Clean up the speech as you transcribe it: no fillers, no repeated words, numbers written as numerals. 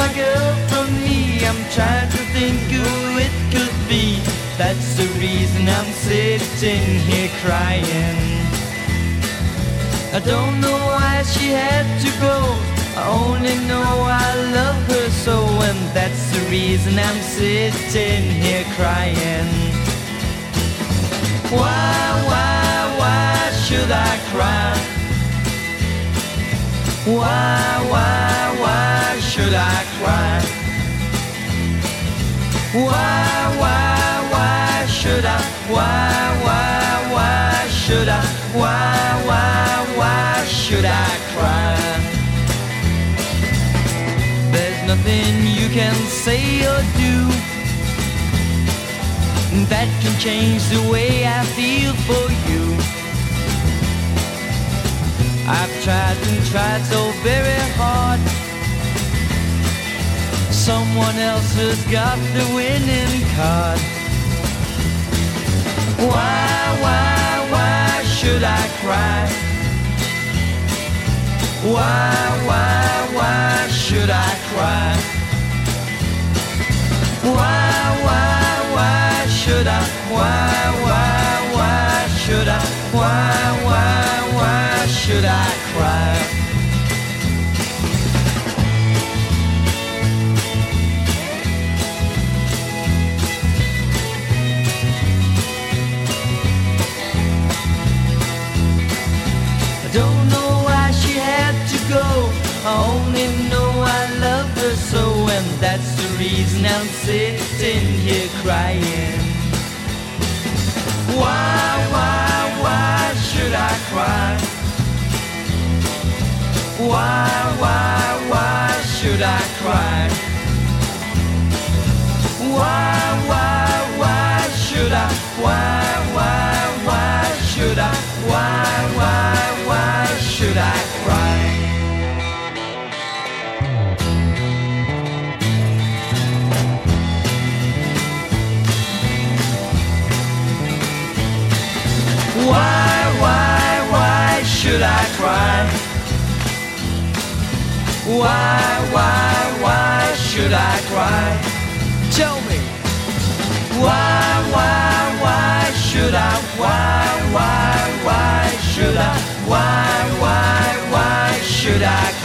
my girl from me. I'm trying to think who it could be. That's the reason I'm sitting here crying. I don't know why she had to go. I only know I love her so, and that's the reason I'm sitting here crying. Why should I cry? Why should I cry? Why should I? Why should I? Why should I cry? There's nothing you can say or do that can change the way I feel for you. I've tried and tried so very hard. Someone else has got the winning card. Why should I cry? Why should I cry? Why should I? Why should I? Why should I cry? I don't know why she had to go. I only know I love her so, and that's the reason I'm sitting here crying. Why should I cry? Why should I cry? Why should I? Why should I? Why should I cry? Why should I cry? Why should I cry? Tell me. Why should I? Why should I? Why should I